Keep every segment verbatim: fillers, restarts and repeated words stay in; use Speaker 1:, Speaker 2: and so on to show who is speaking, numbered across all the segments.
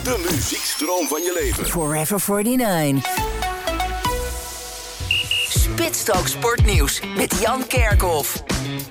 Speaker 1: De muziekstroom van je leven.
Speaker 2: Forever forty-nine. Spitstalk Sportnieuws met Jan Kerkhoff.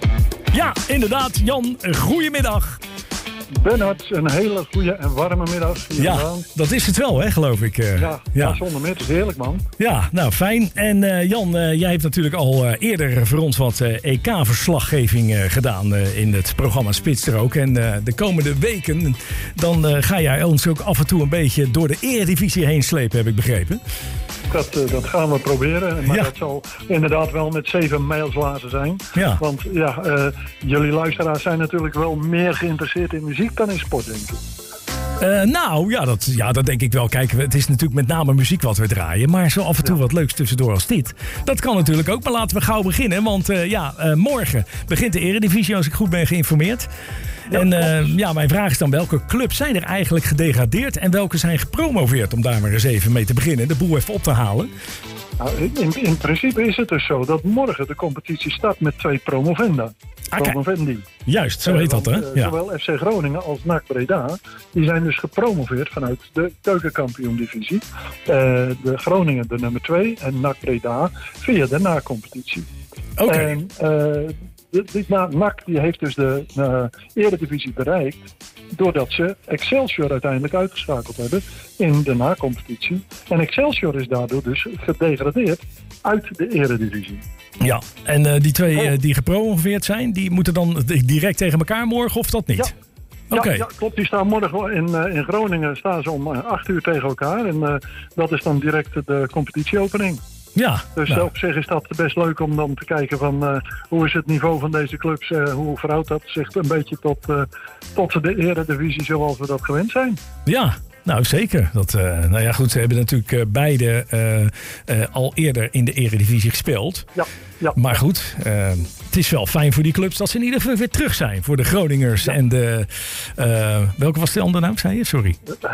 Speaker 3: Ja, inderdaad. Jan, goedemiddag.
Speaker 4: Bernhard, een hele goede en warme middag.
Speaker 3: Ja, vandaan. Dat is het wel, hè, geloof ik. Uh,
Speaker 4: ja, ja, zonder meer. Het is heerlijk, man.
Speaker 3: Ja, nou, fijn. En uh, Jan, uh, jij hebt natuurlijk al uh, eerder voor ons wat uh, E K-verslaggeving uh, gedaan uh, in het programma Spitsstrook. En uh, de komende weken, dan uh, ga jij ons ook af en toe een beetje door de eredivisie heen slepen, heb ik begrepen.
Speaker 4: Dat, uh, dat gaan we proberen. Maar
Speaker 3: ja.
Speaker 4: dat zal inderdaad wel met zeven mijlslazen zijn.
Speaker 3: Ja.
Speaker 4: Want ja, uh, jullie luisteraars zijn natuurlijk wel meer geïnteresseerd in muziek dan in sport, denk ik.
Speaker 3: Uh, nou, ja dat, ja, dat denk ik wel. Kijk, het is natuurlijk met name muziek wat we draaien. Maar zo af en toe ja. wat leuks tussendoor als dit. Dat kan natuurlijk ook. Maar laten we gauw beginnen. Want uh, ja, uh, morgen begint de eredivisie, als ik goed ben geïnformeerd. Ja, en uh, ja, mijn vraag is dan, welke clubs zijn er eigenlijk gedegradeerd en welke zijn gepromoveerd? Om daar maar eens even mee te beginnen, de boel even op te halen.
Speaker 4: Nou, in, in principe is het dus zo dat morgen de competitie start met twee promovenda.
Speaker 3: Ah,
Speaker 4: Promovendi.
Speaker 3: Juist, zo heet dat, hè?
Speaker 4: Uh,
Speaker 3: ja.
Speaker 4: Zowel F C Groningen als N A C Breda, die zijn dus gepromoveerd vanuit de keukenkampioen-divisie. Uh, de Groningen de nummer twee en N A C Breda via de na-competitie.
Speaker 3: Oké. Okay.
Speaker 4: Uh, De, die N A C die heeft dus de uh, eredivisie bereikt doordat ze Excelsior uiteindelijk uitgeschakeld hebben in de na-competitie. En Excelsior is daardoor dus gedegradeerd uit de eredivisie.
Speaker 3: Ja, en uh, die twee uh, die gepromoveerd zijn, die moeten dan direct tegen elkaar morgen of dat niet?
Speaker 4: Ja.
Speaker 3: Okay.
Speaker 4: Ja, ja, klopt. Die staan morgen in, uh, in Groningen staan ze om uh, acht uur tegen elkaar. En uh, dat is dan direct de competitieopening.
Speaker 3: Ja,
Speaker 4: dus
Speaker 3: nou.
Speaker 4: op zich is dat best leuk om dan te kijken van uh, hoe is het niveau van deze clubs, uh, hoe verhoudt dat zich een beetje tot, uh, tot de eredivisie zoals we dat gewend zijn.
Speaker 3: Ja, nou zeker. Dat, uh, nou ja goed, ze hebben natuurlijk uh, beide uh, uh, al eerder in de eredivisie gespeeld.
Speaker 4: Ja, ja.
Speaker 3: Maar goed, uh, het is wel fijn voor die clubs dat ze in ieder geval weer terug zijn. Voor de Groningers ja. en de... Uh, welke was de andere naam, zei je? Sorry.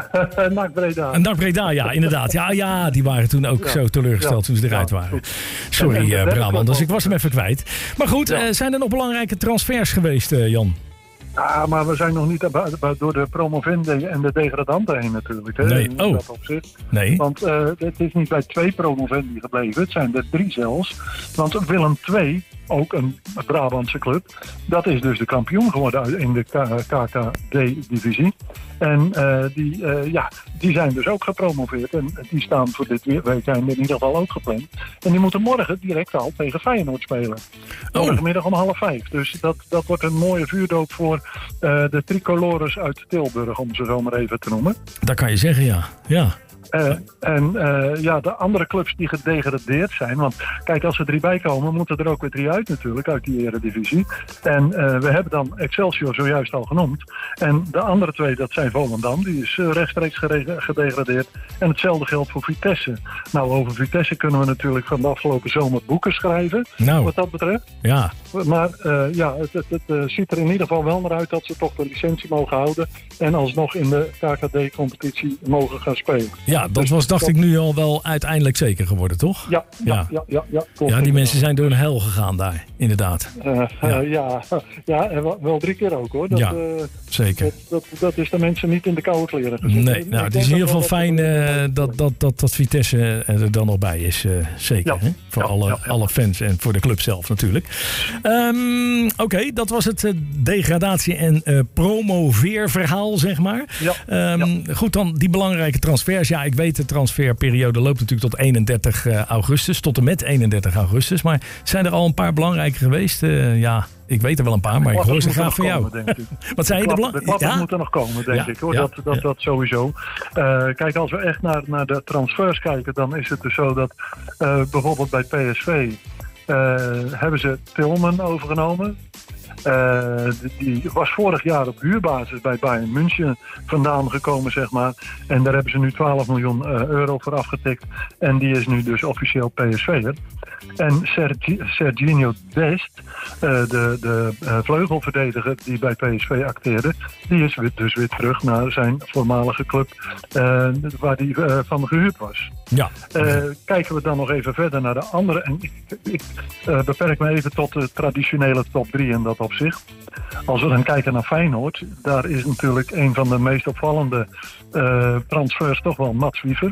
Speaker 4: N A C Breda.
Speaker 3: N A C Breda, ja, inderdaad. Ja, ja, die waren toen ook ja. zo teleurgesteld ja. toen ze eruit ja, waren. Goed. Sorry, uh, Brabant, dus ik was hem even kwijt. Maar goed, ja. uh, zijn er nog belangrijke transfers geweest, uh, Jan?
Speaker 4: Ja, maar we zijn nog niet door de promovendi en de degradanten heen natuurlijk. Hè,
Speaker 3: nee, oh.
Speaker 4: Dat opzicht.
Speaker 3: Nee.
Speaker 4: Want uh, het is niet bij twee promovendi gebleven, het zijn er drie zelfs. Want Willem twee, ook een Brabantse club, dat is dus de kampioen geworden in de K K D-divisie. En uh, die, uh, ja, die zijn dus ook gepromoveerd. En die staan voor dit weekend in ieder geval ook gepland. En die moeten morgen direct al tegen Feyenoord spelen.
Speaker 3: Oh.
Speaker 4: Morgenmiddag om half vijf. Dus dat, dat wordt een mooie vuurdoop voor uh, de tricolores uit Tilburg, om ze zo maar even te noemen.
Speaker 3: Dat kan je zeggen, ja. Ja.
Speaker 4: Uh, en uh, ja, de andere clubs die gedegradeerd zijn. Want kijk, als er drie bij komen, moeten er ook weer drie uit natuurlijk, uit die eredivisie. En uh, we hebben dan Excelsior zojuist al genoemd. En de andere twee, dat zijn Volendam. Die is uh, rechtstreeks gedegradeerd. En hetzelfde geldt voor Vitesse. Nou, over Vitesse kunnen we natuurlijk van de afgelopen zomer boeken schrijven.
Speaker 3: Nou,
Speaker 4: wat dat betreft.
Speaker 3: Ja.
Speaker 4: Maar uh, ja, het, het, het uh, ziet er in ieder geval wel naar uit dat ze toch de licentie mogen houden. En alsnog in de K K D-competitie mogen gaan spelen.
Speaker 3: Ja, dat dus was, dacht dat... ik, nu al wel uiteindelijk zeker geworden, toch?
Speaker 4: Ja, ja, ja. ja, ja, ja, klopt.
Speaker 3: Ja, die mensen zijn door een hel gegaan daar, inderdaad.
Speaker 4: Uh, ja. Uh, ja, ja, en wel drie keer ook, hoor. Dat,
Speaker 3: ja,
Speaker 4: uh,
Speaker 3: zeker.
Speaker 4: Dat, dat, dat is de mensen niet in de koude kleren gezet.
Speaker 3: Nee, nou, het is in ieder geval fijn uh, dat, dat, dat, dat Vitesse er dan nog bij is. Uh, zeker, ja. hè? Voor ja, alle, ja, ja. alle fans en voor de club zelf natuurlijk. Um, Oké, okay, dat was het uh, degradatie- en uh, promoveerverhaal, zeg maar.
Speaker 4: Ja,
Speaker 3: um,
Speaker 4: ja.
Speaker 3: Goed, dan die belangrijke transfers. Ja, ik weet, de transferperiode loopt natuurlijk tot eenendertig augustus. Tot en met eenendertig augustus. Maar zijn er al een paar belangrijke geweest? Uh, ja... Ik weet er wel een paar, maar ik hoor ze graag van jou.
Speaker 4: Komen, denk ik.
Speaker 3: Wat zei je?
Speaker 4: De,
Speaker 3: de,
Speaker 4: klap, de klappen
Speaker 3: ja?
Speaker 4: moeten nog komen, denk
Speaker 3: ja,
Speaker 4: ik. Hoor.
Speaker 3: Ja,
Speaker 4: dat, dat,
Speaker 3: ja.
Speaker 4: dat sowieso. Uh, kijk, als we echt naar, naar de transfers kijken, dan is het dus zo dat uh, bijvoorbeeld bij P S V uh, hebben ze Tilman overgenomen. Uh, die was vorig jaar op huurbasis bij Bayern München vandaan gekomen, zeg maar. En daar hebben ze nu twaalf miljoen uh, euro voor afgetikt. En die is nu dus officieel P S V'er. En Sergi- Serginho Dest, uh, de, de uh, vleugelverdediger die bij P S V acteerde, die is weer, dus weer terug naar zijn voormalige club uh, waar hij uh, van gehuurd was.
Speaker 3: Ja.
Speaker 4: Uh, kijken we dan nog even verder naar de andere. En ik, ik uh, beperk me even tot de traditionele top drie in dat opzicht. opzicht. Als we dan kijken naar Feyenoord, daar is natuurlijk een van de meest opvallende uh, transfers toch wel Mats Wiever.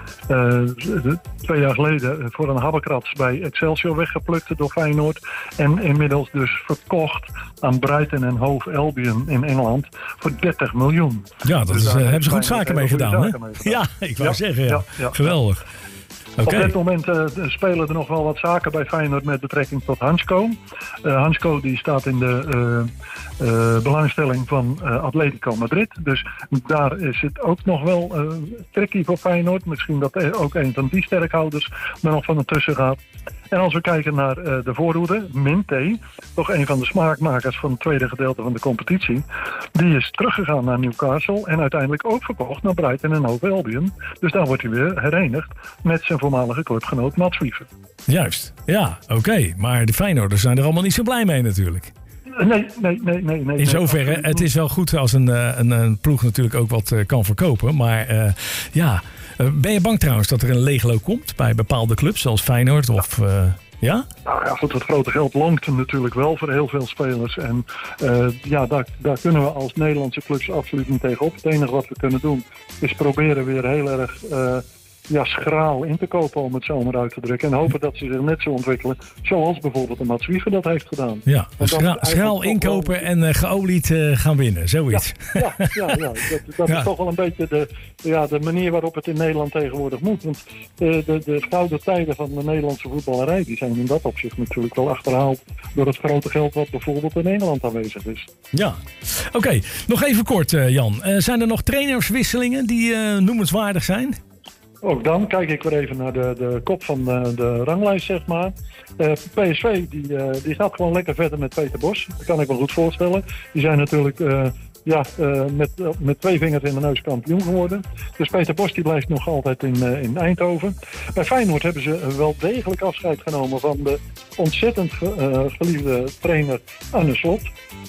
Speaker 4: Uh, twee jaar geleden voor een habbekrats bij Excelsior weggeplukt door Feyenoord. En inmiddels dus verkocht aan Brighton en Hove Albion in Engeland voor dertig miljoen.
Speaker 3: Ja, dat
Speaker 4: dus
Speaker 3: is, uh, hebben ze goed zaken mee gedaan, hè?
Speaker 4: Mee gedaan.
Speaker 3: Ja, ik wou
Speaker 4: ja,
Speaker 3: zeggen, ja.
Speaker 4: ja, ja.
Speaker 3: Geweldig. Okay.
Speaker 4: Op dit moment uh, spelen er nog wel wat zaken bij Feyenoord met betrekking tot Hansko. Uh, Hansko die staat in de uh, uh, belangstelling van uh, Atletico Madrid. Dus daar is het ook nog wel uh, tricky voor Feyenoord. Misschien dat ook een van die sterkhouders er nog van ertussen gaat. En als we kijken naar uh, de voorhoede, Minte, toch een van de smaakmakers van het tweede gedeelte van de competitie. Die is teruggegaan naar Newcastle en uiteindelijk ook verkocht naar Brighton en Hove Albion. Dus daar wordt hij weer herenigd met zijn voormalige clubgenoot Mats Wiever.
Speaker 3: Juist, ja, oké. Okay. Maar de Feyenoorders zijn er allemaal niet zo blij mee natuurlijk.
Speaker 4: Nee, nee, nee, nee. nee
Speaker 3: In zoverre, nee, het is wel goed als een, een, een ploeg natuurlijk ook wat uh, kan verkopen. Maar uh, ja, uh, ben je bang trouwens dat er een leegloop komt bij bepaalde clubs zoals Feyenoord of... Uh, ja?
Speaker 4: Nou ja, goed, het grote geld longt natuurlijk wel voor heel veel spelers. En uh, ja, daar, daar kunnen we als Nederlandse clubs absoluut niet tegenop. Het enige wat we kunnen doen is proberen weer heel erg... Uh, ja, schraal in te kopen, om het zo maar uit te drukken. En hopen dat ze zich net zo ontwikkelen zoals bijvoorbeeld de Mats Wiever dat heeft gedaan.
Speaker 3: Ja, schra- schraal inkopen wel... en uh, geolied uh, gaan winnen, zoiets.
Speaker 4: Ja, ja, ja, ja. dat, dat ja. is toch wel een beetje de, ja, de manier waarop het in Nederland tegenwoordig moet. Want uh, de, de gouden tijden van de Nederlandse voetballerij die zijn in dat opzicht natuurlijk wel achterhaald door het grote geld wat bijvoorbeeld in Engeland aanwezig is.
Speaker 3: Ja, oké. Okay. Nog even kort, uh, Jan. Uh, zijn er nog trainerswisselingen die uh, noemenswaardig zijn?
Speaker 4: Ook dan kijk ik weer even naar de, de kop van de, de ranglijst, zeg maar. Uh, P S V die, uh, die gaat gewoon lekker verder met Peter Bos. Dat kan ik me goed voorstellen. Die zijn natuurlijk uh, ja, uh, met, met twee vingers in de neus kampioen geworden. Dus Peter Bos die blijft nog altijd in, uh, in Eindhoven. Bij Feyenoord hebben ze wel degelijk afscheid genomen van de ontzettend uh, geliefde trainer Arne Slot.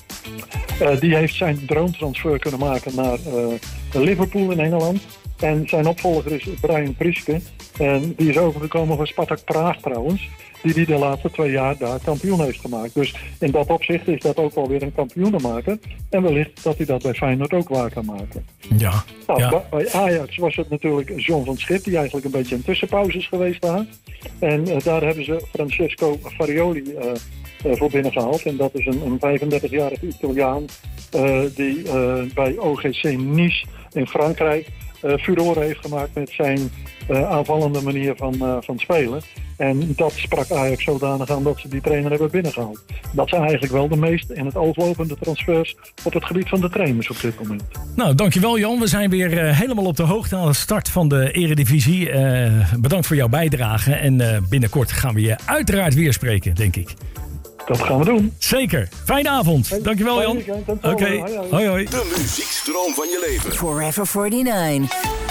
Speaker 4: Uh, die heeft zijn droomtransfer kunnen maken naar uh, Liverpool in Engeland. En zijn opvolger is Brian Priske. En die is overgekomen van Spartak Praag trouwens. Die die de laatste twee jaar daar kampioen heeft gemaakt. Dus in dat opzicht is dat ook alweer een kampioenenmaker. En wellicht dat hij dat bij Feyenoord ook waar kan maken.
Speaker 3: Ja.
Speaker 4: Nou,
Speaker 3: ja.
Speaker 4: Bij Ajax was het natuurlijk John van Schip. Die eigenlijk een beetje een tussenpauze is geweest daar. En uh, daar hebben ze Francesco Farioli uh, uh, voor binnengehaald. En dat is een, een vijfendertigjarige Italiaan. Uh, die uh, bij O G C Nice in Frankrijk... Uh, furoren heeft gemaakt met zijn uh, aanvallende manier van, uh, van spelen. En dat sprak Ajax zodanig aan dat ze die trainer hebben binnengehaald. Dat zijn eigenlijk wel de meest in het oog lopende transfers op het gebied van de trainers op dit moment.
Speaker 3: Nou, dankjewel Jan. We zijn weer uh, helemaal op de hoogte aan de start van de Eredivisie. Uh, bedankt voor jouw bijdrage. En uh, binnenkort gaan we je uiteraard weer spreken, denk ik.
Speaker 4: Dat gaan we doen.
Speaker 3: Zeker. Fijne avond. Hey, dankjewel Jan. Oké. Okay. Hoi hoi.
Speaker 1: De muziekstroom van je leven.
Speaker 2: Forever forty-nine.